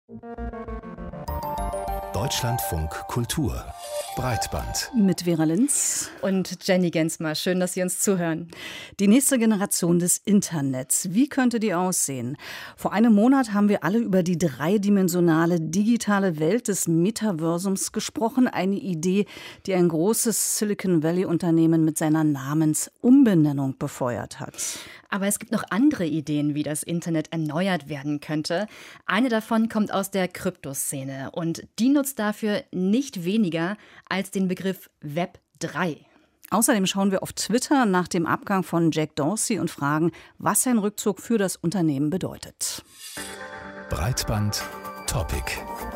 Deutschlandfunk Kultur Breitband. Mit Vera Linz und Jenny Gensmer. Schön, dass Sie uns zuhören. Die nächste Generation des Internets. Wie könnte die aussehen? Vor einem Monat haben wir alle über die dreidimensionale digitale Welt des Metaversums gesprochen. Eine Idee, die ein großes Silicon Valley-Unternehmen mit seiner Namensumbenennung befeuert hat. Aber es gibt noch andere Ideen, wie das Internet erneuert werden könnte. Eine davon kommt aus der Kryptoszene und die nutzt dafür nicht weniger als den Begriff Web 3. Außerdem schauen wir auf Twitter nach dem Abgang von Jack Dorsey und fragen, was sein Rückzug für das Unternehmen bedeutet. Breitband Topic.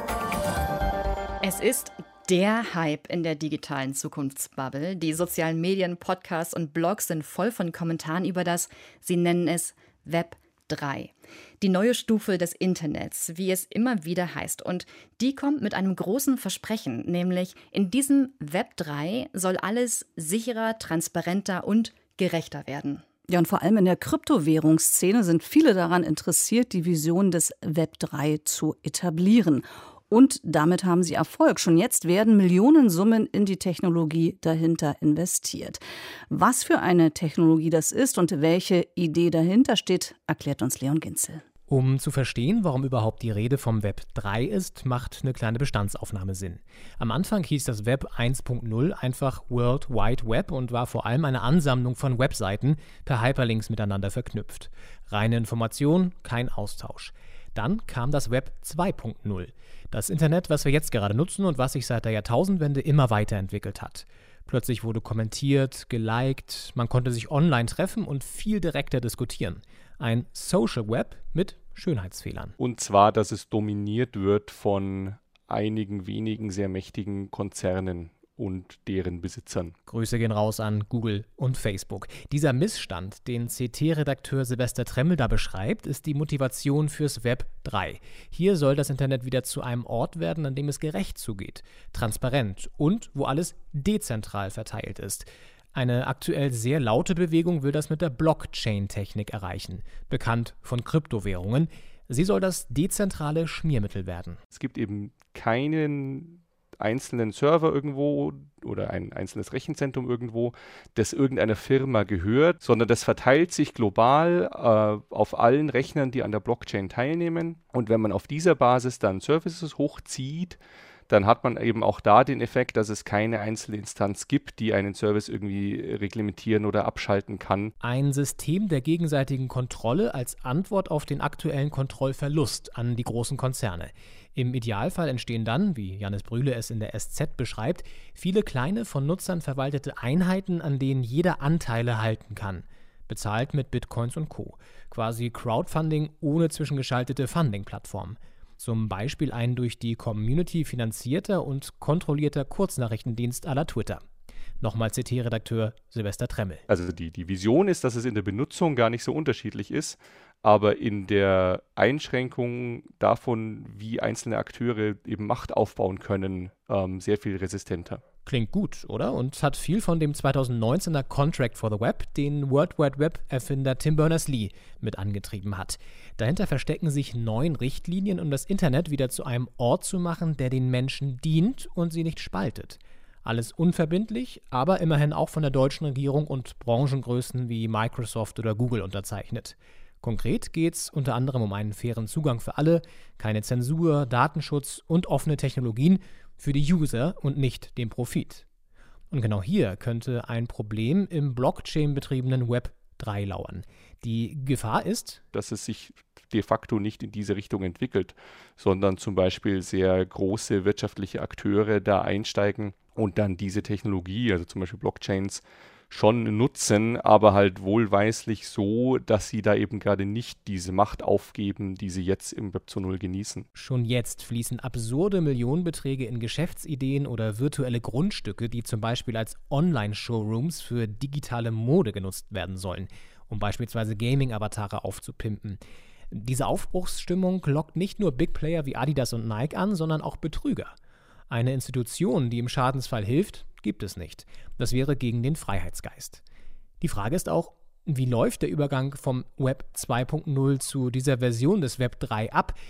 Es ist der Hype in der digitalen Zukunftsbubble. Die sozialen Medien, Podcasts und Blogs sind voll von Kommentaren über das, sie nennen es Web 3. Die neue Stufe des Internets, wie es immer wieder heißt. Und die kommt mit einem großen Versprechen, nämlich in diesem Web 3 soll alles sicherer, transparenter und gerechter werden. Ja, und vor allem in der Kryptowährungsszene sind viele daran interessiert, die Vision des Web 3 zu etablieren. Und damit haben sie Erfolg. Schon jetzt werden Millionensummen in die Technologie dahinter investiert. Was für eine Technologie das ist und welche Idee dahinter steht, erklärt uns Leon Ginzel. Um zu verstehen, warum überhaupt die Rede vom Web 3 ist, macht eine kleine Bestandsaufnahme Sinn. Am Anfang hieß das Web 1.0 einfach World Wide Web und war vor allem eine Ansammlung von Webseiten per Hyperlinks miteinander verknüpft. Reine Information, kein Austausch. Dann kam das Web 2.0. Das Internet, was wir jetzt gerade nutzen und was sich seit der Jahrtausendwende immer weiterentwickelt hat. Plötzlich wurde kommentiert, geliked, man konnte sich online treffen und viel direkter diskutieren. Ein Social Web mit Schönheitsfehlern. Und zwar, dass es dominiert wird von einigen wenigen sehr mächtigen Konzernen und deren Besitzern. Grüße gehen raus an Google und Facebook. Dieser Missstand, den CT-Redakteur Silvester Tremmel da beschreibt, ist die Motivation fürs Web 3. Hier soll das Internet wieder zu einem Ort werden, an dem es gerecht zugeht, transparent und wo alles dezentral verteilt ist. Eine aktuell sehr laute Bewegung will das mit der Blockchain-Technik erreichen, bekannt von Kryptowährungen. Sie soll das dezentrale Schmiermittel werden. Es gibt eben keinen einzelnen Server irgendwo oder ein einzelnes Rechenzentrum irgendwo, das irgendeiner Firma gehört, sondern das verteilt sich global auf allen Rechnern, die an der Blockchain teilnehmen. Und wenn man auf dieser Basis dann Services hochzieht, dann hat man eben auch da den Effekt, dass es keine einzelne Instanz gibt, die einen Service irgendwie reglementieren oder abschalten kann. Ein System der gegenseitigen Kontrolle als Antwort auf den aktuellen Kontrollverlust an die großen Konzerne. Im Idealfall entstehen dann, wie Jannis Brühle es in der SZ beschreibt, viele kleine, von Nutzern verwaltete Einheiten, an denen jeder Anteile halten kann. Bezahlt mit Bitcoins und Co. Quasi Crowdfunding ohne zwischengeschaltete Funding-Plattform. Zum Beispiel ein durch die Community finanzierter und kontrollierter Kurznachrichtendienst à la Twitter. Nochmal CT-Redakteur Silvester Tremmel. Also die Vision ist, dass es in der Benutzung gar nicht so unterschiedlich ist, aber in der Einschränkung davon, wie einzelne Akteure eben Macht aufbauen können, sehr viel resistenter. Klingt gut, oder? Und hat viel von dem 2019er Contract for the Web, den World Wide Web-Erfinder Tim Berners-Lee mit angetrieben hat. Dahinter verstecken sich 9 Richtlinien, um das Internet wieder zu einem Ort zu machen, der den Menschen dient und sie nicht spaltet. Alles unverbindlich, aber immerhin auch von der deutschen Regierung und Branchengrößen wie Microsoft oder Google unterzeichnet. Konkret geht es unter anderem um einen fairen Zugang für alle, keine Zensur, Datenschutz und offene Technologien für die User und nicht den Profit. Und genau hier könnte ein Problem im Blockchain-betriebenen Web 3 lauern. Die Gefahr ist, dass es sich de facto nicht in diese Richtung entwickelt, sondern zum Beispiel sehr große wirtschaftliche Akteure da einsteigen und dann diese Technologie, also zum Beispiel Blockchains, schon nutzen, aber halt wohlweislich so, dass sie da eben gerade nicht diese Macht aufgeben, die sie jetzt im Web 2.0 genießen. Schon jetzt fließen absurde Millionenbeträge in Geschäftsideen oder virtuelle Grundstücke, die zum Beispiel als Online-Showrooms für digitale Mode genutzt werden sollen, um beispielsweise Gaming-Avatare aufzupimpen. Diese Aufbruchsstimmung lockt nicht nur Big Player wie Adidas und Nike an, sondern auch Betrüger. Eine Institution, die im Schadensfall hilft, gibt es nicht. Das wäre gegen den Freiheitsgeist. Die Frage ist auch, wie läuft der Übergang vom Web 2.0 zu dieser Version des Web 3 ab?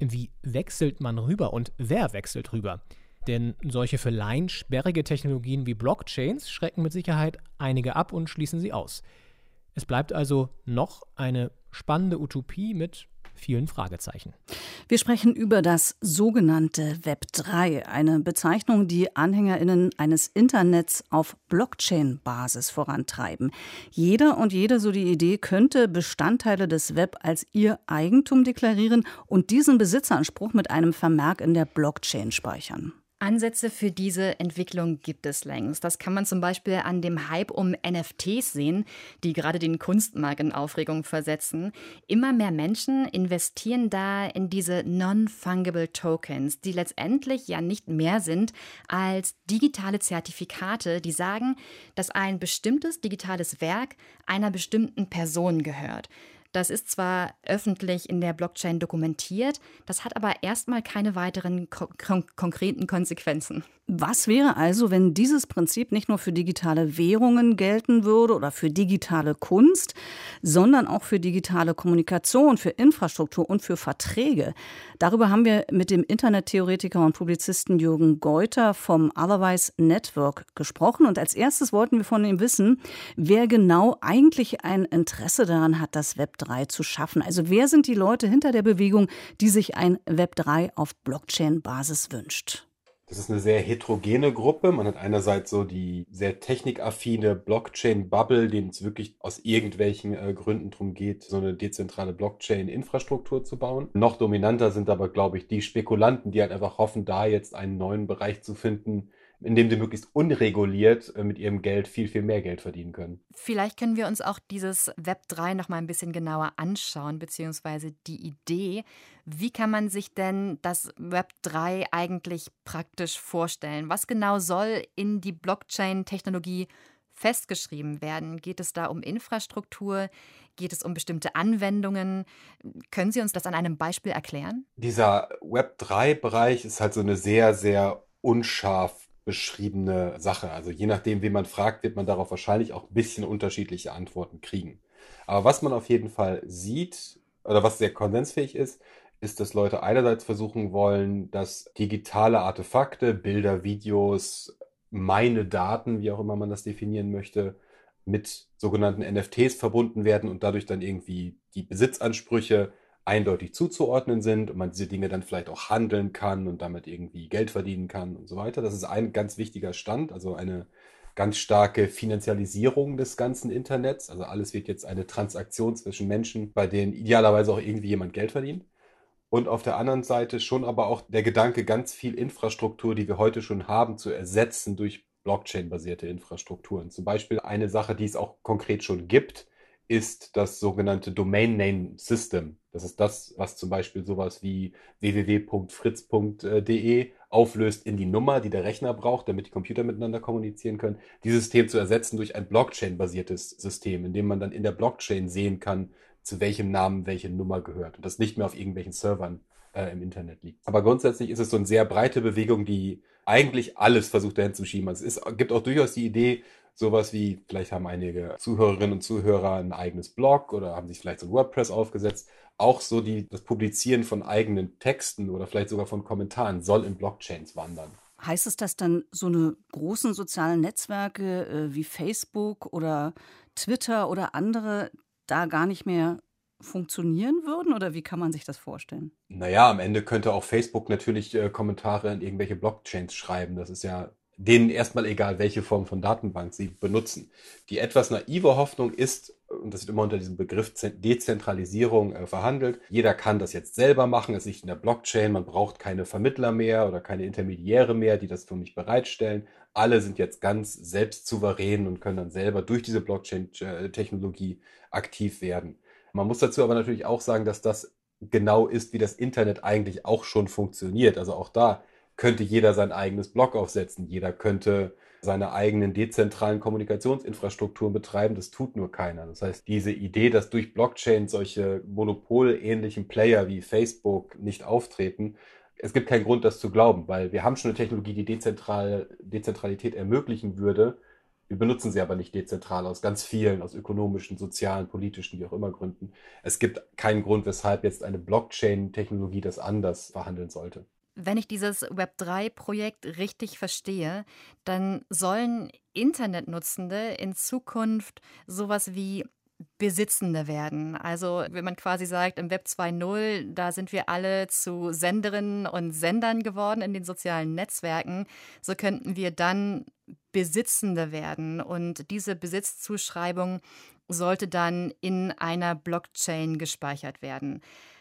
Wie wechselt man rüber und wer wechselt rüber? Denn solche für Laien sperrige Technologien wie Blockchains schrecken mit Sicherheit einige ab und schließen sie aus. Es bleibt also noch eine spannende Utopie mit vielen Fragezeichen. Wir sprechen über das sogenannte Web 3, eine Bezeichnung, die AnhängerInnen eines Internets auf Blockchain-Basis vorantreiben. Jeder und jede, so die Idee, könnte Bestandteile des Web als ihr Eigentum deklarieren und diesen Besitzanspruch mit einem Vermerk in der Blockchain speichern. Ansätze für diese Entwicklung gibt es längst. Das kann man zum Beispiel an dem Hype um NFTs sehen, die gerade den Kunstmarkt in Aufregung versetzen. Immer mehr Menschen investieren da in diese Non-Fungible Tokens, die letztendlich ja nicht mehr sind als digitale Zertifikate, die sagen, dass ein bestimmtes digitales Werk einer bestimmten Person gehört. Das ist zwar öffentlich in der Blockchain dokumentiert, das hat aber erstmal keine weiteren konkreten Konsequenzen. Was wäre also, wenn dieses Prinzip nicht nur für digitale Währungen gelten würde oder für digitale Kunst, sondern auch für digitale Kommunikation, für Infrastruktur und für Verträge? Darüber haben wir mit dem Internettheoretiker und Publizisten Jürgen Geuter vom Otherwise Network gesprochen. Und als erstes wollten wir von ihm wissen, wer genau eigentlich ein Interesse daran hat, das Web 3 zu schaffen. Also wer sind die Leute hinter der Bewegung, die sich ein Web 3 auf Blockchain-Basis wünscht? Das ist eine sehr heterogene Gruppe. Man hat einerseits so die sehr technikaffine Blockchain-Bubble, denen es wirklich aus irgendwelchen Gründen darum geht, so eine dezentrale Blockchain-Infrastruktur zu bauen. Noch dominanter sind aber, glaube ich, die Spekulanten, die halt einfach hoffen, da jetzt einen neuen Bereich zu finden, in dem sie möglichst unreguliert mit ihrem Geld viel, viel mehr Geld verdienen können. Vielleicht können wir uns auch dieses Web 3 noch mal ein bisschen genauer anschauen, beziehungsweise die Idee. Wie kann man sich denn das Web 3 eigentlich praktisch vorstellen? Was genau soll in die Blockchain-Technologie festgeschrieben werden? Geht es da um Infrastruktur? Geht es um bestimmte Anwendungen? Können Sie uns das an einem Beispiel erklären? Dieser Web 3-Bereich ist halt so eine sehr, sehr unscharf beschriebene Sache. Also je nachdem, wen man fragt, wird man darauf wahrscheinlich auch ein bisschen unterschiedliche Antworten kriegen. Aber was man auf jeden Fall sieht, oder was sehr konsensfähig ist, dass Leute einerseits versuchen wollen, dass digitale Artefakte, Bilder, Videos, meine Daten, wie auch immer man das definieren möchte, mit sogenannten NFTs verbunden werden und dadurch dann irgendwie die Besitzansprüche eindeutig zuzuordnen sind und man diese Dinge dann vielleicht auch handeln kann und damit irgendwie Geld verdienen kann und so weiter. Das ist ein ganz wichtiger Stand, also eine ganz starke Finanzialisierung des ganzen Internets. Also alles wird jetzt eine Transaktion zwischen Menschen, bei denen idealerweise auch irgendwie jemand Geld verdient. Und auf der anderen Seite schon aber auch der Gedanke, ganz viel Infrastruktur, die wir heute schon haben, zu ersetzen durch Blockchain-basierte Infrastrukturen. Zum Beispiel eine Sache, die es auch konkret schon gibt, ist das sogenannte Domain Name System. Das ist das, was zum Beispiel sowas wie www.fritz.de auflöst in die Nummer, die der Rechner braucht, damit die Computer miteinander kommunizieren können. Dieses System zu ersetzen durch ein Blockchain-basiertes System, in dem man dann in der Blockchain sehen kann, zu welchem Namen welche Nummer gehört und das nicht mehr auf irgendwelchen Servern im Internet liegt. Aber grundsätzlich ist es so eine sehr breite Bewegung, die eigentlich alles versucht dahin zu schieben. Also es gibt auch durchaus die Idee, sowas wie, vielleicht haben einige Zuhörerinnen und Zuhörer ein eigenes Blog oder haben sich vielleicht so ein WordPress aufgesetzt. Auch so das Publizieren von eigenen Texten oder vielleicht sogar von Kommentaren soll in Blockchains wandern. Heißt es, dass dann so eine großen sozialen Netzwerke wie Facebook oder Twitter oder andere da gar nicht mehr funktionieren würden? Oder wie kann man sich das vorstellen? Naja, am Ende könnte auch Facebook natürlich Kommentare in irgendwelche Blockchains schreiben. Das ist ja denen erstmal egal, welche Form von Datenbank sie benutzen. Die etwas naive Hoffnung ist, und das wird immer unter diesem Begriff Dezentralisierung verhandelt, jeder kann das jetzt selber machen, es liegt in der Blockchain, man braucht keine Vermittler mehr oder keine Intermediäre mehr, die das für mich bereitstellen. Alle sind jetzt ganz selbst souverän und können dann selber durch diese Blockchain-Technologie aktiv werden. Man muss dazu aber natürlich auch sagen, dass das genau ist, wie das Internet eigentlich auch schon funktioniert. Also auch da könnte jeder sein eigenes Blog aufsetzen. Jeder könnte seine eigenen dezentralen Kommunikationsinfrastrukturen betreiben. Das tut nur keiner. Das heißt, diese Idee, dass durch Blockchain solche monopolähnlichen Player wie Facebook nicht auftreten, es gibt keinen Grund, das zu glauben, weil wir haben schon eine Technologie, die Dezentralität ermöglichen würde, Wir benutzen sie aber nicht dezentral aus ganz vielen, aus ökonomischen, sozialen, politischen, wie auch immer Gründen. Es gibt keinen Grund, weshalb jetzt eine Blockchain-Technologie das anders verhandeln sollte. Wenn ich dieses Web3-Projekt richtig verstehe, dann sollen Internetnutzende in Zukunft sowas wie Besitzende werden. Also wenn man quasi sagt, im Web 2.0, da sind wir alle zu Senderinnen und Sendern geworden in den sozialen Netzwerken, so könnten wir dann Besitzende werden. Und diese Besitzzuschreibung sollte dann in einer Blockchain gespeichert werden.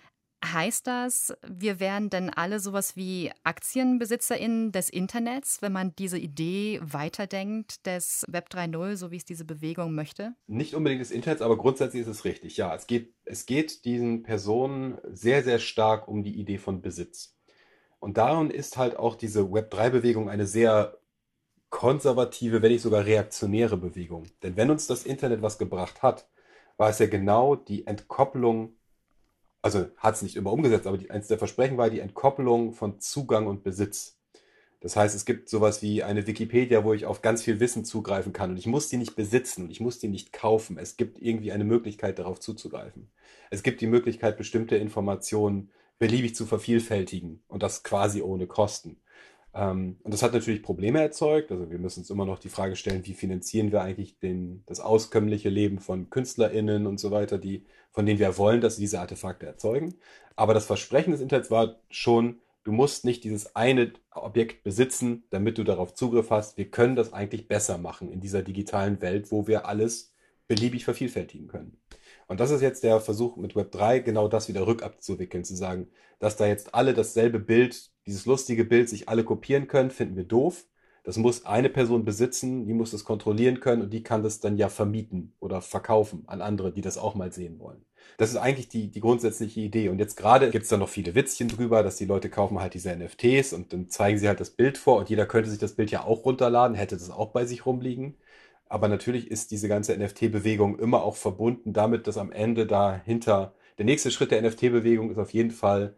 Heißt das, wir wären denn alle sowas wie AktienbesitzerInnen des Internets, wenn man diese Idee weiterdenkt, des Web 3.0, so wie es diese Bewegung möchte? Nicht unbedingt des Internets, aber grundsätzlich ist es richtig. Ja, es geht diesen Personen sehr, sehr stark um die Idee von Besitz. Und darin ist halt auch diese Web3-Bewegung eine sehr konservative, wenn nicht sogar reaktionäre Bewegung. Denn wenn uns das Internet was gebracht hat, war es ja genau die Entkopplung, also hat es nicht immer umgesetzt, aber eines der Versprechen war die Entkopplung von Zugang und Besitz. Das heißt, es gibt sowas wie eine Wikipedia, wo ich auf ganz viel Wissen zugreifen kann und ich muss die nicht besitzen und ich muss die nicht kaufen. Es gibt irgendwie eine Möglichkeit, darauf zuzugreifen. Es gibt die Möglichkeit, bestimmte Informationen beliebig zu vervielfältigen und das quasi ohne Kosten. Und das hat natürlich Probleme erzeugt. Also wir müssen uns immer noch die Frage stellen, wie finanzieren wir eigentlich das auskömmliche Leben von KünstlerInnen und so weiter, von denen wir wollen, dass sie diese Artefakte erzeugen. Aber das Versprechen des Internets war schon, du musst nicht dieses eine Objekt besitzen, damit du darauf Zugriff hast. Wir können das eigentlich besser machen in dieser digitalen Welt, wo wir alles beliebig vervielfältigen können. Und das ist jetzt der Versuch mit Web3, genau das wieder rückabzuwickeln, zu sagen, dass da jetzt alle dasselbe Bild, dieses lustige Bild, sich alle kopieren können, finden wir doof. Das muss eine Person besitzen, die muss das kontrollieren können und die kann das dann ja vermieten oder verkaufen an andere, die das auch mal sehen wollen. Das ist eigentlich die grundsätzliche Idee. Und jetzt gerade gibt es da noch viele Witzchen drüber, dass die Leute kaufen halt diese NFTs und dann zeigen sie halt das Bild vor und jeder könnte sich das Bild ja auch runterladen, hätte das auch bei sich rumliegen. Aber natürlich ist diese ganze NFT-Bewegung immer auch verbunden damit, dass am Ende dahinter, der nächste Schritt der NFT-Bewegung ist auf jeden Fall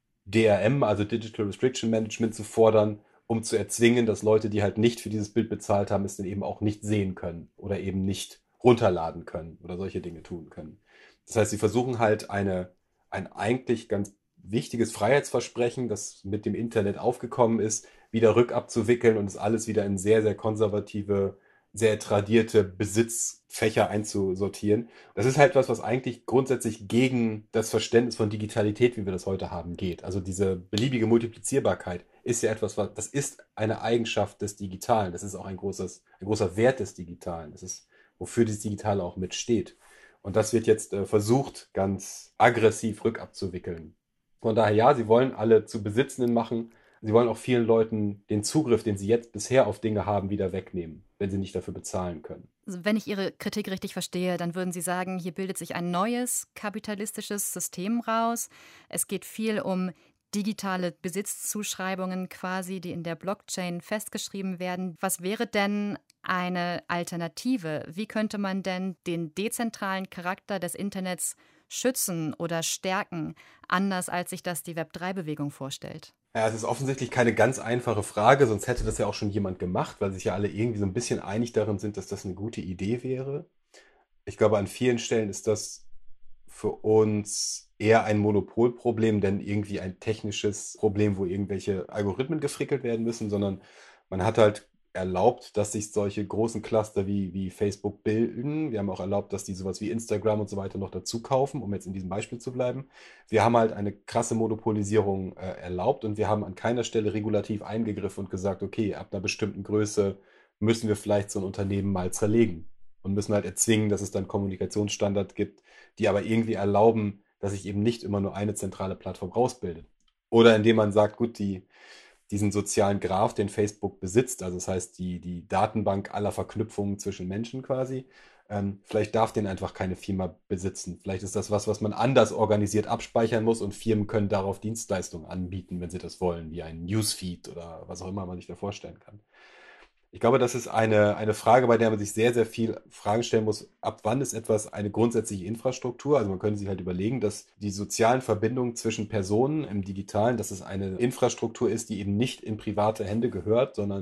DRM, also Digital Restriction Management, zu fordern, um zu erzwingen, dass Leute, die halt nicht für dieses Bild bezahlt haben, es dann eben auch nicht sehen können oder eben nicht runterladen können oder solche Dinge tun können. Das heißt, sie versuchen halt ein eigentlich ganz wichtiges Freiheitsversprechen, das mit dem Internet aufgekommen ist, wieder rückabzuwickeln und es alles wieder in sehr, sehr konservative, sehr tradierte Besitzfächer einzusortieren. Das ist halt was eigentlich grundsätzlich gegen das Verständnis von Digitalität, wie wir das heute haben, geht. Also diese beliebige Multiplizierbarkeit ist ja etwas, das ist eine Eigenschaft des Digitalen. Das ist auch ein großer Wert des Digitalen. Das ist, wofür das Digitale auch mitsteht. Und das wird jetzt versucht, ganz aggressiv rückabzuwickeln. Von daher, ja, sie wollen alle zu Besitzenden machen. Sie wollen auch vielen Leuten den Zugriff, den sie jetzt bisher auf Dinge haben, wieder wegnehmen, wenn sie nicht dafür bezahlen können. Also wenn ich Ihre Kritik richtig verstehe, dann würden Sie sagen, hier bildet sich ein neues kapitalistisches System raus. Es geht viel um digitale Besitzzuschreibungen quasi, die in der Blockchain festgeschrieben werden. Was wäre denn eine Alternative? Wie könnte man denn den dezentralen Charakter des Internets schützen oder stärken, anders als sich das die Web3-Bewegung vorstellt? Ja, es ist offensichtlich keine ganz einfache Frage, sonst hätte das ja auch schon jemand gemacht, weil sich ja alle irgendwie so ein bisschen einig darin sind, dass das eine gute Idee wäre. Ich glaube, an vielen Stellen ist das für uns eher ein Monopolproblem, denn irgendwie ein technisches Problem, wo irgendwelche Algorithmen gefrickelt werden müssen, sondern man hat halt erlaubt, dass sich solche großen Cluster wie Facebook bilden. Wir haben auch erlaubt, dass die sowas wie Instagram und so weiter noch dazu kaufen, um jetzt in diesem Beispiel zu bleiben. Wir haben halt eine krasse Monopolisierung erlaubt und wir haben an keiner Stelle regulativ eingegriffen und gesagt, okay, ab einer bestimmten Größe müssen wir vielleicht so ein Unternehmen mal zerlegen und müssen halt erzwingen, dass es dann Kommunikationsstandards gibt, die aber irgendwie erlauben, dass sich eben nicht immer nur eine zentrale Plattform rausbildet. Oder indem man sagt, gut, diesen sozialen Graph, den Facebook besitzt, also das heißt die Datenbank aller Verknüpfungen zwischen Menschen quasi, vielleicht darf den einfach keine Firma besitzen. Vielleicht ist das was man anders organisiert abspeichern muss und Firmen können darauf Dienstleistungen anbieten, wenn sie das wollen, wie ein Newsfeed oder was auch immer man sich da vorstellen kann. Ich glaube, das ist eine Frage, bei der man sich sehr, sehr viel Fragen stellen muss. Ab wann ist etwas eine grundsätzliche Infrastruktur? Also man könnte sich halt überlegen, dass die sozialen Verbindungen zwischen Personen im Digitalen, dass es eine Infrastruktur ist, die eben nicht in private Hände gehört, sondern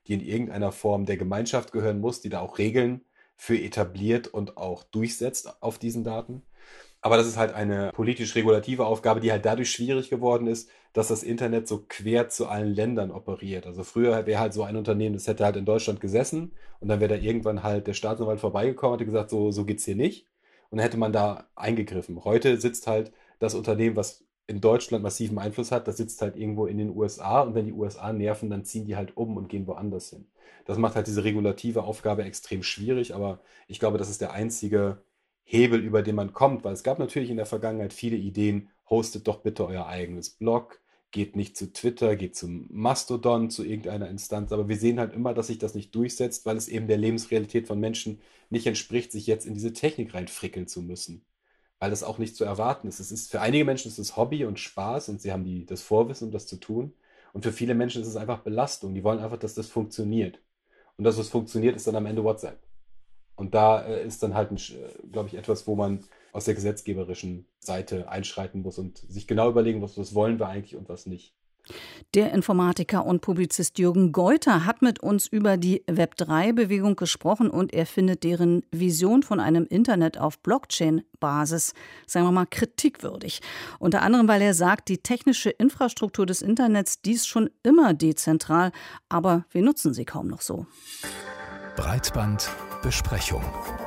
die in irgendeiner Form der Gemeinschaft gehören muss, die da auch Regeln für etabliert und auch durchsetzt auf diesen Daten. Aber das ist halt eine politisch-regulative Aufgabe, die halt dadurch schwierig geworden ist, dass das Internet so quer zu allen Ländern operiert. Also früher wäre halt so ein Unternehmen, das hätte halt in Deutschland gesessen und dann wäre da irgendwann halt der Staatsanwalt vorbeigekommen und hätte gesagt, so geht's hier nicht. Und dann hätte man da eingegriffen. Heute sitzt halt das Unternehmen, was in Deutschland massiven Einfluss hat, das sitzt halt irgendwo in den USA und wenn die USA nerven, dann ziehen die halt um und gehen woanders hin. Das macht halt diese regulative Aufgabe extrem schwierig, aber ich glaube, das ist der einzige Hebel, über den man kommt, weil es gab natürlich in der Vergangenheit viele Ideen, hostet doch bitte euer eigenes Blog, geht nicht zu Twitter, geht zum Mastodon, zu irgendeiner Instanz, aber wir sehen halt immer, dass sich das nicht durchsetzt, weil es eben der Lebensrealität von Menschen nicht entspricht, sich jetzt in diese Technik reinfrickeln zu müssen, weil das auch nicht zu erwarten ist. Für einige Menschen ist es Hobby und Spaß und sie haben das Vorwissen, um das zu tun, und für viele Menschen ist es einfach Belastung, die wollen einfach, dass das funktioniert. Und das, was funktioniert, ist dann am Ende WhatsApp. Und da ist dann halt, glaube ich, etwas, wo man aus der gesetzgeberischen Seite einschreiten muss und sich genau überlegen muss, was wollen wir eigentlich und was nicht. Der Informatiker und Publizist Jürgen Geuter hat mit uns über die Web3-Bewegung gesprochen und er findet deren Vision von einem Internet auf Blockchain-Basis, sagen wir mal, kritikwürdig. Unter anderem, weil er sagt, die technische Infrastruktur des Internets, die ist schon immer dezentral, aber wir nutzen sie kaum noch so. Breitbandbesprechung.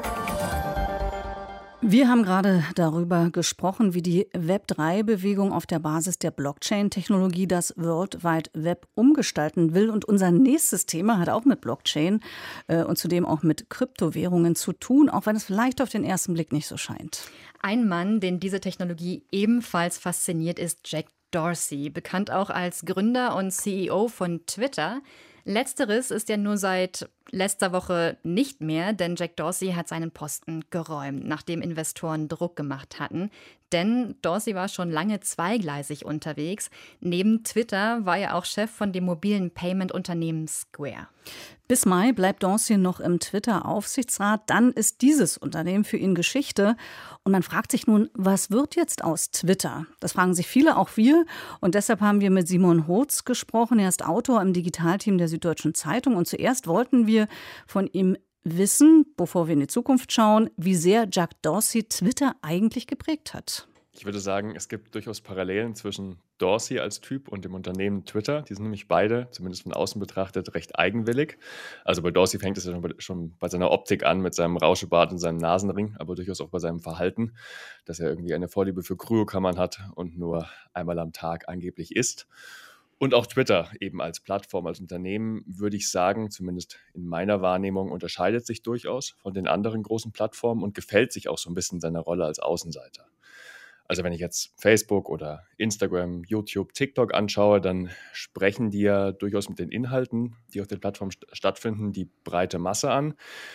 Wir haben gerade darüber gesprochen, wie die Web3-Bewegung auf der Basis der Blockchain-Technologie das World Wide Web umgestalten will. Und unser nächstes Thema hat auch mit Blockchain und zudem auch mit Kryptowährungen zu tun, auch wenn es vielleicht auf den ersten Blick nicht so scheint. Ein Mann, den diese Technologie ebenfalls fasziniert, ist Jack Dorsey, bekannt auch als Gründer und CEO von Twitter. Letzteres ist ja nur seit letzter Woche nicht mehr, denn Jack Dorsey hat seinen Posten geräumt, nachdem Investoren Druck gemacht hatten. Denn Dorsey war schon lange zweigleisig unterwegs. Neben Twitter war er auch Chef von dem mobilen Payment-Unternehmen Square. Bis Mai bleibt Dorsey noch im Twitter-Aufsichtsrat. Dann ist dieses Unternehmen für ihn Geschichte. Und man fragt sich nun, was wird jetzt aus Twitter? Das fragen sich viele, auch wir. Und deshalb haben wir mit Simon Hotz gesprochen. Er ist Autor im Digitalteam der Süddeutschen Zeitung. Und zuerst wollten wir von ihm wissen, bevor wir in die Zukunft schauen, wie sehr Jack Dorsey Twitter eigentlich geprägt hat. Ich würde sagen, es gibt durchaus Parallelen zwischen Dorsey als Typ und dem Unternehmen Twitter. Die sind nämlich beide, zumindest von außen betrachtet, recht eigenwillig. Also bei Dorsey fängt es ja schon bei seiner Optik an, mit seinem Rauschebart und seinem Nasenring, aber durchaus auch bei seinem Verhalten, dass er irgendwie eine Vorliebe für Kryokammern hat und nur einmal am Tag angeblich isst. Und auch Twitter eben als Plattform, als Unternehmen, würde ich sagen, zumindest in meiner Wahrnehmung, unterscheidet sich durchaus von den anderen großen Plattformen und gefällt sich auch so ein bisschen seiner Rolle als Außenseiter. Also wenn ich jetzt Facebook oder Instagram, YouTube, TikTok anschaue, dann sprechen die ja durchaus mit den Inhalten, die auf den Plattformen stattfinden, die breite Masse an,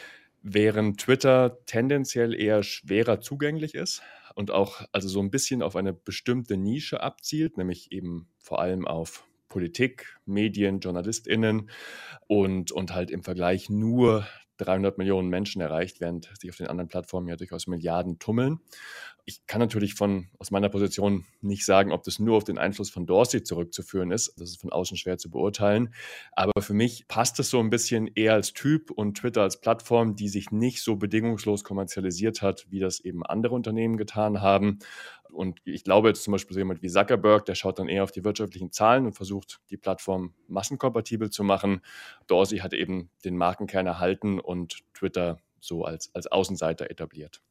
während Twitter tendenziell eher schwerer zugänglich ist und auch also so ein bisschen auf eine bestimmte Nische abzielt, nämlich eben vor allem auf Politik, Medien, JournalistInnen und halt im Vergleich nur 300 Millionen Menschen erreicht, während sich auf den anderen Plattformen ja durchaus Milliarden tummeln. Ich kann natürlich aus meiner Position nicht sagen, ob das nur auf den Einfluss von Dorsey zurückzuführen ist. Das ist von außen schwer zu beurteilen. Aber für mich passt es so ein bisschen eher als Typ und Twitter als Plattform, die sich nicht so bedingungslos kommerzialisiert hat, wie das eben andere Unternehmen getan haben. Und ich glaube jetzt zum Beispiel so jemand wie Zuckerberg, der schaut dann eher auf die wirtschaftlichen Zahlen und versucht, die Plattform massenkompatibel zu machen. Dorsey hat eben den Markenkern erhalten und Twitter so als Außenseiter etabliert.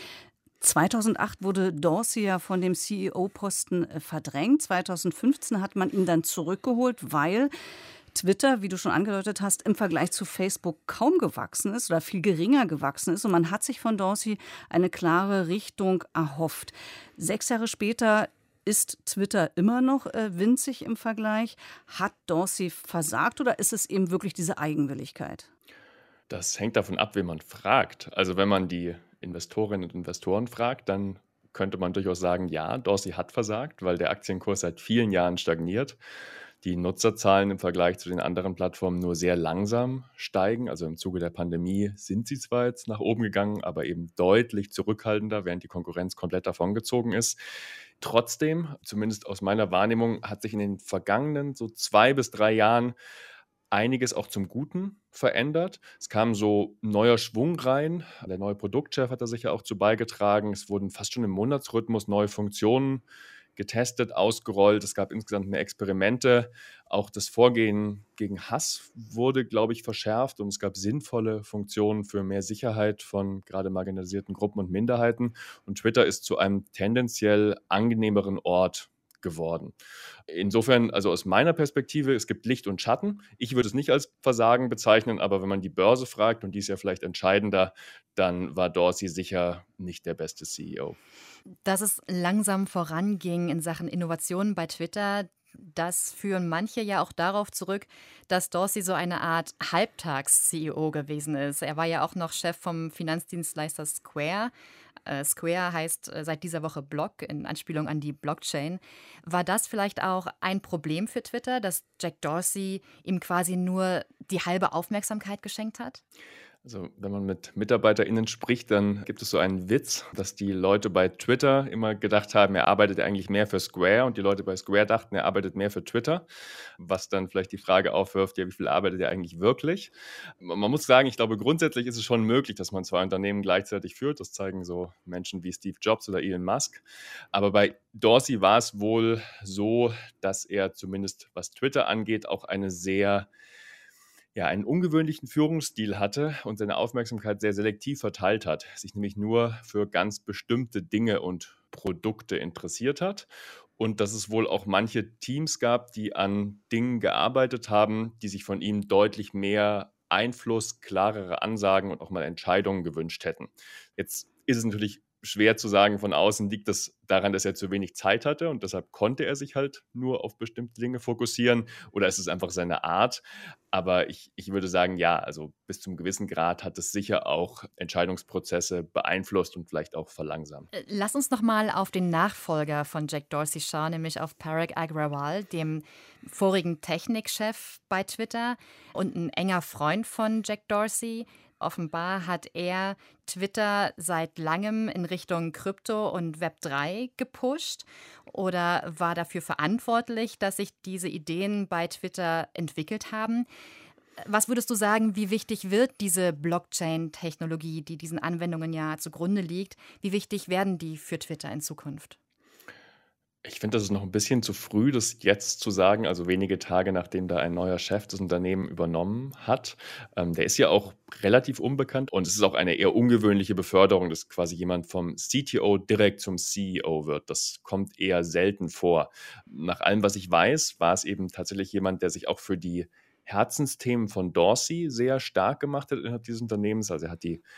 2008 wurde Dorsey ja von dem CEO-Posten verdrängt. 2015 hat man ihn dann zurückgeholt, weil Twitter, wie du schon angedeutet hast, im Vergleich zu Facebook kaum gewachsen ist oder viel geringer gewachsen ist. Und man hat sich von Dorsey eine klare Richtung erhofft. 6 Jahre später ist Twitter immer noch winzig im Vergleich. Hat Dorsey versagt oder ist es eben wirklich diese Eigenwilligkeit? Das hängt davon ab, wen man fragt. Also wenn man die Investorinnen und Investoren fragt, dann könnte man durchaus sagen, ja, Dorsey hat versagt, weil der Aktienkurs seit vielen Jahren stagniert. Die Nutzerzahlen im Vergleich zu den anderen Plattformen nur sehr langsam steigen. Also im Zuge der Pandemie sind sie zwar jetzt nach oben gegangen, aber eben deutlich zurückhaltender, während die Konkurrenz komplett davongezogen ist. Trotzdem, zumindest aus meiner Wahrnehmung, hat sich in den vergangenen so 2 bis 3 Jahren einiges auch zum Guten verändert. Es kam so neuer Schwung rein. Der neue Produktchef hat da sicher auch zu beigetragen. Es wurden fast schon im Monatsrhythmus neue Funktionen getestet, ausgerollt. Es gab insgesamt mehr Experimente. Auch das Vorgehen gegen Hass wurde, glaube ich, verschärft und es gab sinnvolle Funktionen für mehr Sicherheit von gerade marginalisierten Gruppen und Minderheiten. Und Twitter ist zu einem tendenziell angenehmeren Ort geworden. Insofern, also aus meiner Perspektive, es gibt Licht und Schatten. Ich würde es nicht als Versagen bezeichnen, aber wenn man die Börse fragt, und die ist ja vielleicht entscheidender, dann war Dorsey sicher nicht der beste CEO. Dass es langsam voranging in Sachen Innovationen bei Twitter, das führen manche ja auch darauf zurück, dass Dorsey so eine Art Halbtags-CEO gewesen ist. Er war ja auch noch Chef vom Finanzdienstleister Square. Square heißt seit dieser Woche Block, in Anspielung an die Blockchain. War das vielleicht auch ein Problem für Twitter, dass Jack Dorsey ihm quasi nur die halbe Aufmerksamkeit geschenkt hat? Also wenn man mit MitarbeiterInnen spricht, dann gibt es so einen Witz, dass die Leute bei Twitter immer gedacht haben, er arbeitet eigentlich mehr für Square und die Leute bei Square dachten, er arbeitet mehr für Twitter, was dann vielleicht die Frage aufwirft, ja, wie viel arbeitet er eigentlich wirklich? Man muss sagen, ich glaube, grundsätzlich ist es schon möglich, dass man 2 Unternehmen gleichzeitig führt. Das zeigen so Menschen wie Steve Jobs oder Elon Musk. Aber bei Dorsey war es wohl so, dass er zumindest, was Twitter angeht, auch einen ungewöhnlichen Führungsstil hatte und seine Aufmerksamkeit sehr selektiv verteilt hat, sich nämlich nur für ganz bestimmte Dinge und Produkte interessiert hat und dass es wohl auch manche Teams gab, die an Dingen gearbeitet haben, die sich von ihm deutlich mehr Einfluss, klarere Ansagen und auch mal Entscheidungen gewünscht hätten. Jetzt ist es natürlich schwer zu sagen, von außen liegt das daran, dass er zu wenig Zeit hatte und deshalb konnte er sich halt nur auf bestimmte Dinge fokussieren oder ist es einfach seine Art? Aber ich würde sagen, ja, also bis zum gewissen Grad hat es sicher auch Entscheidungsprozesse beeinflusst und vielleicht auch verlangsamt. Lass uns noch mal auf den Nachfolger von Jack Dorsey schauen, nämlich auf Parag Agrawal, dem vorigen Technikchef bei Twitter und ein enger Freund von Jack Dorsey. Offenbar hat er Twitter seit langem in Richtung Krypto und Web3 gepusht oder war dafür verantwortlich, dass sich diese Ideen bei Twitter entwickelt haben. Was würdest du sagen, wie wichtig wird diese Blockchain-Technologie, die diesen Anwendungen ja zugrunde liegt, wie wichtig werden die für Twitter in Zukunft? Ich finde, das ist noch ein bisschen zu früh, das jetzt zu sagen, also wenige Tage nachdem da ein neuer Chef das Unternehmen übernommen hat. Der ist ja auch relativ unbekannt und es ist auch eine eher ungewöhnliche Beförderung, dass quasi jemand vom CTO direkt zum CEO wird. Das kommt eher selten vor. Nach allem, was ich weiß, war es eben tatsächlich jemand, der sich auch für die Herzensthemen von Dorsey sehr stark gemacht hat innerhalb dieses Unternehmens. Also er hat die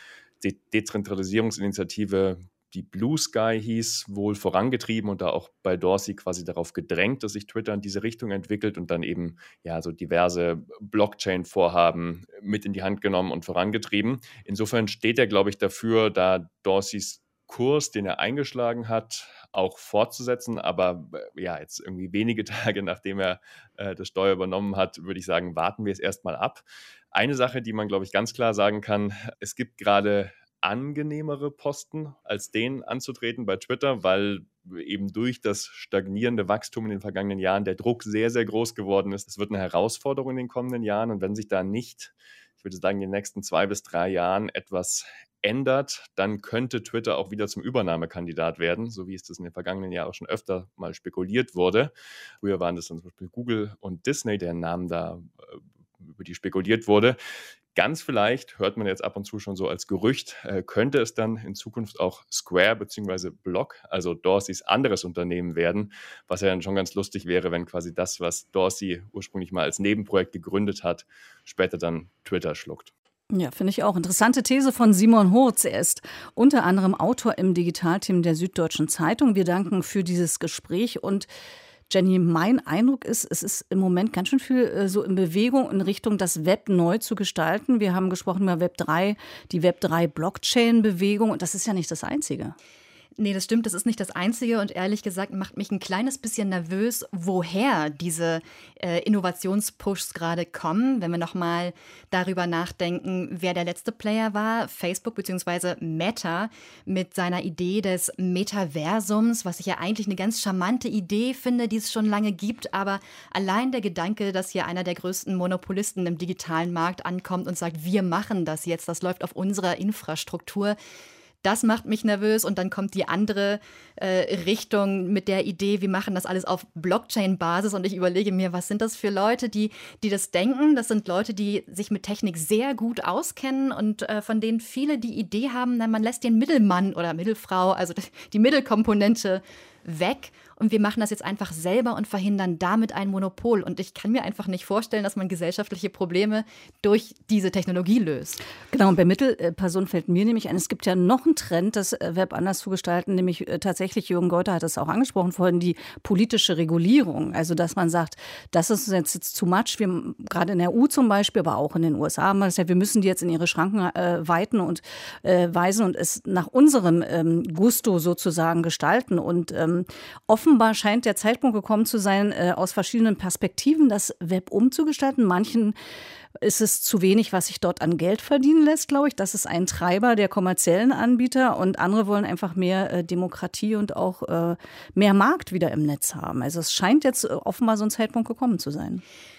Dezentralisierungsinitiative, die Blue Sky hieß, wohl vorangetrieben und da auch bei Dorsey quasi darauf gedrängt, dass sich Twitter in diese Richtung entwickelt und dann eben ja so diverse Blockchain-Vorhaben mit in die Hand genommen und vorangetrieben. Insofern steht er, glaube ich, dafür, da Dorseys Kurs, den er eingeschlagen hat, auch fortzusetzen. Aber ja, jetzt irgendwie wenige Tage, nachdem er das Steuer übernommen hat, würde ich sagen, warten wir es erstmal ab. Eine Sache, die man, glaube ich, ganz klar sagen kann, es gibt gerade angenehmere Posten, als den anzutreten bei Twitter, weil eben durch das stagnierende Wachstum in den vergangenen Jahren der Druck sehr, sehr groß geworden ist. Es wird eine Herausforderung in den kommenden Jahren und wenn sich da nicht, ich würde sagen, in den nächsten 2 bis 3 Jahren etwas ändert, dann könnte Twitter auch wieder zum Übernahmekandidat werden, so wie es das in den vergangenen Jahren auch schon öfter mal spekuliert wurde. Früher waren das dann zum Beispiel Google und Disney, deren Namen da über die spekuliert wurde. Ganz vielleicht, hört man jetzt ab und zu schon so als Gerücht, könnte es dann in Zukunft auch Square bzw. Block, also Dorseys anderes Unternehmen werden, was ja dann schon ganz lustig wäre, wenn quasi das, was Dorsey ursprünglich mal als Nebenprojekt gegründet hat, später dann Twitter schluckt. Ja, finde ich auch. Interessante These von Simon Hurz. Er ist unter anderem Autor im Digitalteam der Süddeutschen Zeitung. Wir danken für dieses Gespräch und Jenny, mein Eindruck ist, es ist im Moment ganz schön viel so in Bewegung in Richtung, das Web neu zu gestalten. Wir haben gesprochen über Web3, die Web3-Blockchain-Bewegung und das ist ja nicht das Einzige. Nee, das stimmt, das ist nicht das Einzige und ehrlich gesagt macht mich ein kleines bisschen nervös, woher diese Innovationspushs gerade kommen. Wenn wir nochmal darüber nachdenken, wer der letzte Player war, Facebook bzw. Meta mit seiner Idee des Metaversums, was ich ja eigentlich eine ganz charmante Idee finde, die es schon lange gibt, aber allein der Gedanke, dass hier einer der größten Monopolisten im digitalen Markt ankommt und sagt, wir machen das jetzt, das läuft auf unserer Infrastruktur, das macht mich nervös und dann kommt die andere Richtung mit der Idee, wir machen das alles auf Blockchain-Basis und ich überlege mir, was sind das für Leute, die das denken? Das sind Leute, die sich mit Technik sehr gut auskennen und von denen viele die Idee haben, man lässt den Mittelmann oder Mittelfrau, also die Mittelkomponente weg und wir machen das jetzt einfach selber und verhindern damit ein Monopol. Und ich kann mir einfach nicht vorstellen, dass man gesellschaftliche Probleme durch diese Technologie löst. Genau, und bei Mittelpersonen fällt mir nämlich ein, es gibt ja noch einen Trend, das Web anders zu gestalten, nämlich tatsächlich, Jürgen Geuter hat es auch angesprochen vorhin, die politische Regulierung. Also, dass man sagt, das ist jetzt too much. Wir, gerade in der EU zum Beispiel, aber auch in den USA haben wir das ja, wir müssen die jetzt in ihre Schranken weiten und weisen und es nach unserem Gusto sozusagen gestalten. Und offenbar scheint der Zeitpunkt gekommen zu sein, aus verschiedenen Perspektiven das Web umzugestalten. Manchen ist es zu wenig, was sich dort an Geld verdienen lässt, glaube ich. Das ist ein Treiber der kommerziellen Anbieter und andere wollen einfach mehr Demokratie und auch mehr Markt wieder im Netz haben. Also es scheint jetzt offenbar so ein Zeitpunkt gekommen zu sein.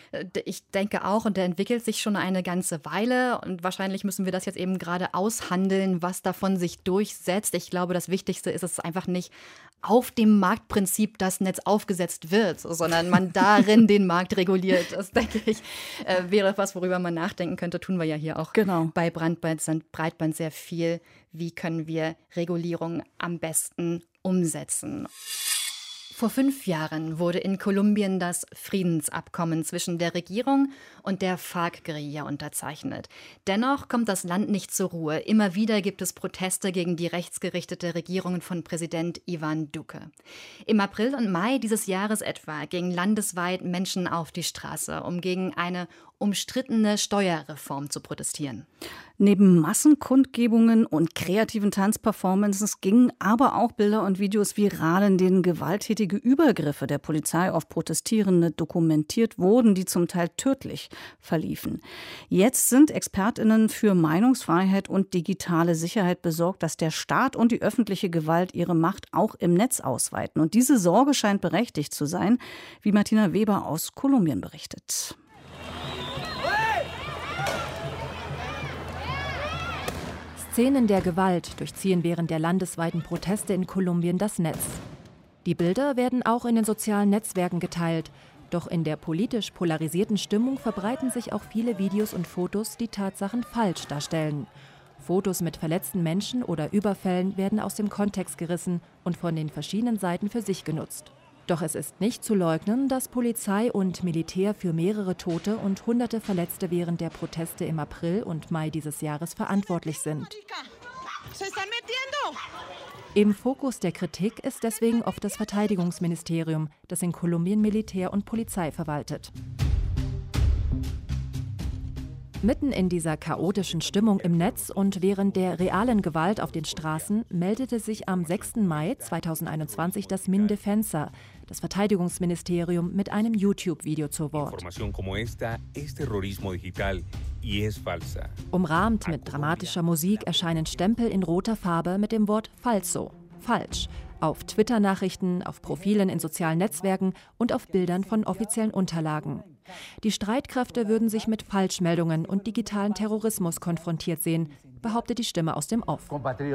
Ich denke auch, und der entwickelt sich schon eine ganze Weile und wahrscheinlich müssen wir das jetzt eben gerade aushandeln, was davon sich durchsetzt. Ich glaube, das Wichtigste ist es einfach nicht auf dem Marktprinzip das Netz aufgesetzt wird, sondern man darin den Markt reguliert. Das, denke ich, wäre was, worüber man nachdenken könnte. Tun wir ja hier auch bei Breitband sehr viel. Wie können wir Regulierung am besten umsetzen? Vor 5 Jahren wurde in Kolumbien das Friedensabkommen zwischen der Regierung und der FARC-Guerilla unterzeichnet. Dennoch kommt das Land nicht zur Ruhe. Immer wieder gibt es Proteste gegen die rechtsgerichtete Regierung von Präsident Iván Duque. Im April und Mai dieses Jahres etwa gingen landesweit Menschen auf die Straße, um gegen eine umstrittene Steuerreform zu protestieren. Neben Massenkundgebungen und kreativen Tanzperformances gingen aber auch Bilder und Videos viral, in denen gewalttätige Übergriffe der Polizei auf Protestierende dokumentiert wurden, die zum Teil tödlich verliefen. Jetzt sind ExpertInnen für Meinungsfreiheit und digitale Sicherheit besorgt, dass der Staat und die öffentliche Gewalt ihre Macht auch im Netz ausweiten. Und diese Sorge scheint berechtigt zu sein, wie Martina Weber aus Kolumbien berichtet. Szenen der Gewalt durchziehen während der landesweiten Proteste in Kolumbien das Netz. Die Bilder werden auch in den sozialen Netzwerken geteilt. Doch in der politisch polarisierten Stimmung verbreiten sich auch viele Videos und Fotos, die Tatsachen falsch darstellen. Fotos mit verletzten Menschen oder Überfällen werden aus dem Kontext gerissen und von den verschiedenen Seiten für sich genutzt. Doch es ist nicht zu leugnen, dass Polizei und Militär für mehrere Tote und hunderte Verletzte während der Proteste im April und Mai dieses Jahres verantwortlich sind. Im Fokus der Kritik ist deswegen oft das Verteidigungsministerium, das in Kolumbien Militär und Polizei verwaltet. Mitten in dieser chaotischen Stimmung im Netz und während der realen Gewalt auf den Straßen meldete sich am 6. Mai 2021 das MINDEFENSA, das Verteidigungsministerium, mit einem YouTube-Video zu Wort. Umrahmt mit dramatischer Musik erscheinen Stempel in roter Farbe mit dem Wort Falso, falsch, auf Twitter-Nachrichten, auf Profilen in sozialen Netzwerken und auf Bildern von offiziellen Unterlagen. Die Streitkräfte würden sich mit Falschmeldungen und digitalen Terrorismus konfrontiert sehen, behauptet die Stimme aus dem Off.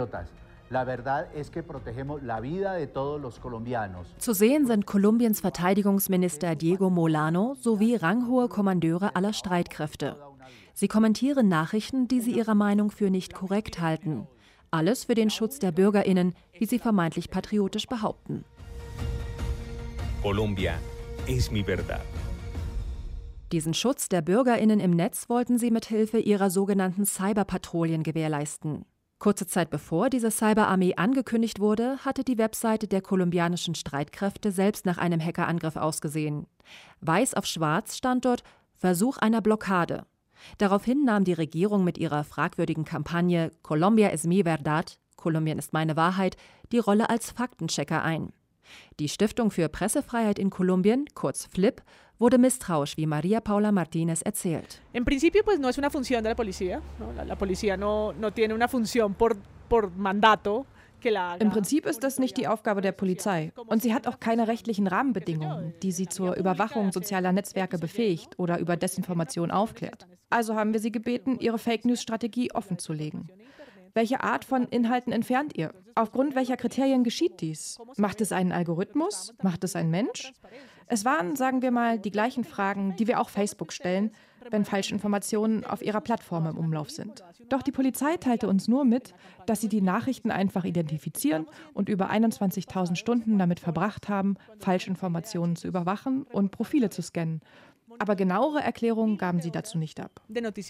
Zu sehen sind Kolumbiens Verteidigungsminister Diego Molano sowie ranghohe Kommandeure aller Streitkräfte. Sie kommentieren Nachrichten, die sie ihrer Meinung für nicht korrekt halten. Alles für den Schutz der BürgerInnen, wie sie vermeintlich patriotisch behaupten. Colombia es mi verdad. Diesen Schutz der BürgerInnen im Netz wollten sie mit Hilfe ihrer sogenannten Cyberpatrouillen gewährleisten. Kurze Zeit bevor diese Cyberarmee angekündigt wurde, hatte die Webseite der kolumbianischen Streitkräfte selbst nach einem Hackerangriff ausgesehen. Weiß auf schwarz stand dort Versuch einer Blockade. Daraufhin nahm die Regierung mit ihrer fragwürdigen Kampagne Colombia es mi verdad, Kolumbien ist meine Wahrheit, die Rolle als Faktenchecker ein. Die Stiftung für Pressefreiheit in Kolumbien, kurz FLIP, wurde misstrauisch, wie María Paula Martínez erzählt. En principio, pues no es una función de la policía. La policía no tiene una función por mandato. Im Prinzip ist das nicht die Aufgabe der Polizei. Und sie hat auch keine rechtlichen Rahmenbedingungen, die sie zur Überwachung sozialer Netzwerke befähigt oder über Desinformation aufklärt. Also haben wir sie gebeten, ihre Fake-News-Strategie offenzulegen. Welche Art von Inhalten entfernt ihr? Aufgrund welcher Kriterien geschieht dies? Macht es einen Algorithmus? Macht es ein Mensch? Es waren, sagen wir mal, die gleichen Fragen, die wir auch Facebook stellen, wenn Falschinformationen auf ihrer Plattform im Umlauf sind. Doch die Polizei teilte uns nur mit, dass sie die Nachrichten einfach identifizieren und über 21.000 Stunden damit verbracht haben, Falschinformationen zu überwachen und Profile zu scannen. Aber genauere Erklärungen gaben sie dazu nicht ab.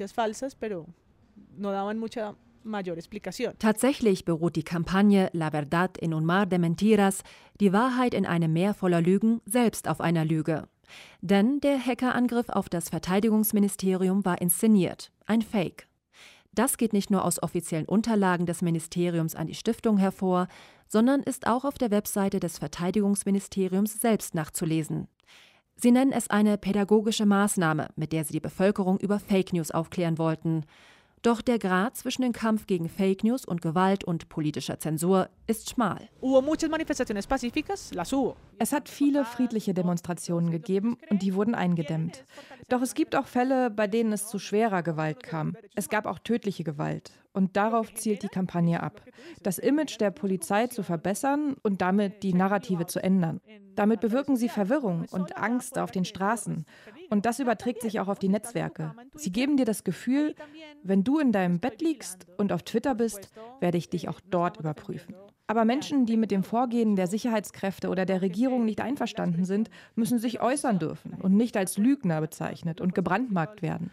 Tatsächlich beruht die Kampagne La Verdad en un mar de mentiras, die Wahrheit in einem Meer voller Lügen, selbst auf einer Lüge. Denn der Hackerangriff auf das Verteidigungsministerium war inszeniert, ein Fake. Das geht nicht nur aus offiziellen Unterlagen des Ministeriums an die Stiftung hervor, sondern ist auch auf der Webseite des Verteidigungsministeriums selbst nachzulesen. Sie nennen es eine pädagogische Maßnahme, mit der sie die Bevölkerung über Fake News aufklären wollten. Doch der Grat zwischen dem Kampf gegen Fake News und Gewalt und politischer Zensur ist schmal. Es hat viele friedliche Demonstrationen gegeben und die wurden eingedämmt. Doch es gibt auch Fälle, bei denen es zu schwerer Gewalt kam. Es gab auch tödliche Gewalt. Und darauf zielt die Kampagne ab, das Image der Polizei zu verbessern und damit die Narrative zu ändern. Damit bewirken sie Verwirrung und Angst auf den Straßen. Und das überträgt sich auch auf die Netzwerke. Sie geben dir das Gefühl, wenn du in deinem Bett liegst und auf Twitter bist, werde ich dich auch dort überprüfen. Aber Menschen, die mit dem Vorgehen der Sicherheitskräfte oder der Regierung nicht einverstanden sind, müssen sich äußern dürfen und nicht als Lügner bezeichnet und gebrandmarkt werden.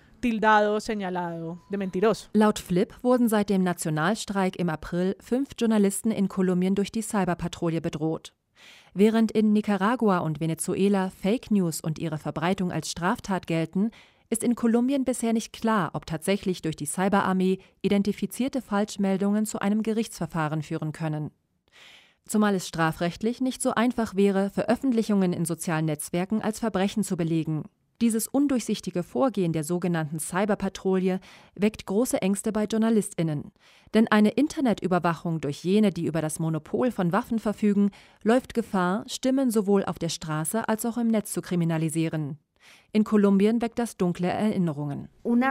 Laut FLIP wurden seit dem Nationalstreik im April 5 Journalisten in Kolumbien durch die Cyberpatrouille bedroht. Während in Nicaragua und Venezuela Fake News und ihre Verbreitung als Straftat gelten, ist in Kolumbien bisher nicht klar, ob tatsächlich durch die Cyberarmee identifizierte Falschmeldungen zu einem Gerichtsverfahren führen können. Zumal es strafrechtlich nicht so einfach wäre, Veröffentlichungen in sozialen Netzwerken als Verbrechen zu belegen. Dieses undurchsichtige Vorgehen der sogenannten Cyberpatrouille weckt große Ängste bei JournalistInnen. Denn eine Internetüberwachung durch jene, die über das Monopol von Waffen verfügen, läuft Gefahr, Stimmen sowohl auf der Straße als auch im Netz zu kriminalisieren. In Kolumbien weckt das dunkle Erinnerungen.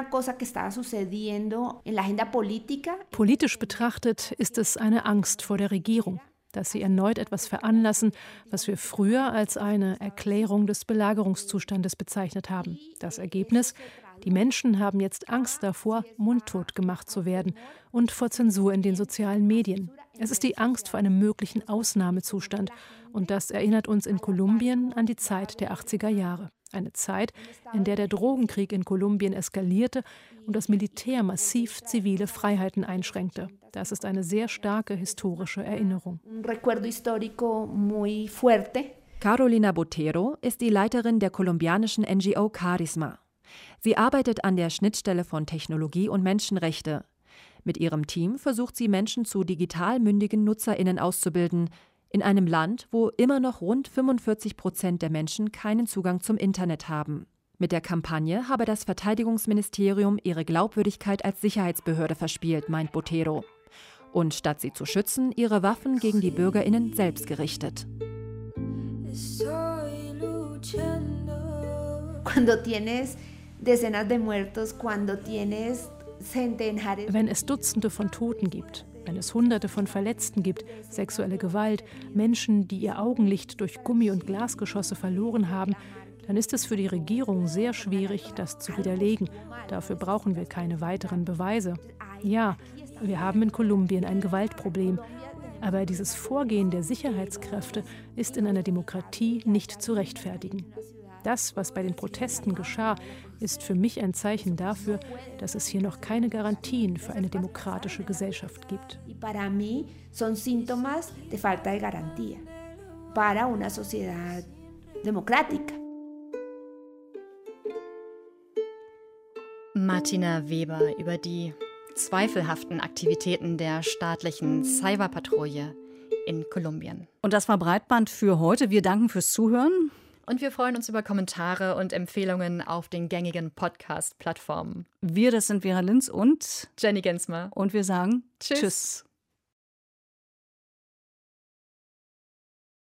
Politisch betrachtet ist es eine Angst vor der Regierung, dass sie erneut etwas veranlassen, was wir früher als eine Erklärung des Belagerungszustandes bezeichnet haben. Das Ergebnis: Die Menschen haben jetzt Angst davor, mundtot gemacht zu werden und vor Zensur in den sozialen Medien. Es ist die Angst vor einem möglichen Ausnahmezustand. Und das erinnert uns in Kolumbien an die Zeit der 80er Jahre. Eine Zeit, in der der Drogenkrieg in Kolumbien eskalierte und das Militär massiv zivile Freiheiten einschränkte. Das ist eine sehr starke historische Erinnerung. Carolina Botero ist die Leiterin der kolumbianischen NGO Carisma. Sie arbeitet an der Schnittstelle von Technologie und Menschenrechte. Mit ihrem Team versucht sie, Menschen zu digital mündigen NutzerInnen auszubilden, in einem Land, wo immer noch rund 45% der Menschen keinen Zugang zum Internet haben. Mit der Kampagne habe das Verteidigungsministerium ihre Glaubwürdigkeit als Sicherheitsbehörde verspielt, meint Botero. Und statt sie zu schützen, ihre Waffen gegen die BürgerInnen selbst gerichtet. Wenn es Dutzende von Toten gibt, wenn es Hunderte von Verletzten gibt, sexuelle Gewalt, Menschen, die ihr Augenlicht durch Gummi- und Glasgeschosse verloren haben, dann ist es für die Regierung sehr schwierig, das zu widerlegen. Dafür brauchen wir keine weiteren Beweise. Ja, wir haben in Kolumbien ein Gewaltproblem, aber dieses Vorgehen der Sicherheitskräfte ist in einer Demokratie nicht zu rechtfertigen. Das, was bei den Protesten geschah, ist für mich ein Zeichen dafür, dass es hier noch keine Garantien für eine demokratische Gesellschaft gibt. Martina Weber über die zweifelhaften Aktivitäten der staatlichen Cyberpatrouille in Kolumbien. Und das war Breitband für heute. Wir danken fürs Zuhören. Und wir freuen uns über Kommentare und Empfehlungen auf den gängigen Podcast-Plattformen. Wir, das sind Vera Linz und Jenny Gensmer. Und wir sagen Tschüss. Tschüss.